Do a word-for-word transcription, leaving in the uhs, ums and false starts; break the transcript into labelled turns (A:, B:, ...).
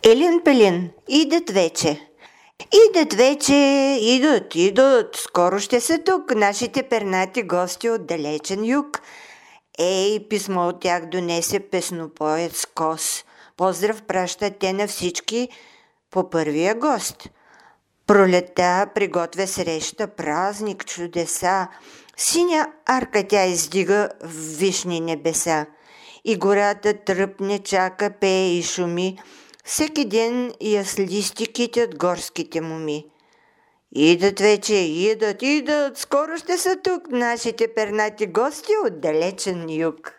A: Елин Пелин, идат вече. Идат вече, идат, идат. Скоро ще са тук нашите пернати гости от далечен юг. Ей, писмо от тях донесе песнопоец Кос. Поздрав пращат те на всички по първия гост. Пролетта приготвя среща, празник, чудеса. Синя арка тя издига в вишни небеса. И гората тръпне, чака, пее и шуми. Всеки ден яслисти китят горските моми. Идат вече, идат, идат, скоро ще са тук нашите пернати гости от далечен юг.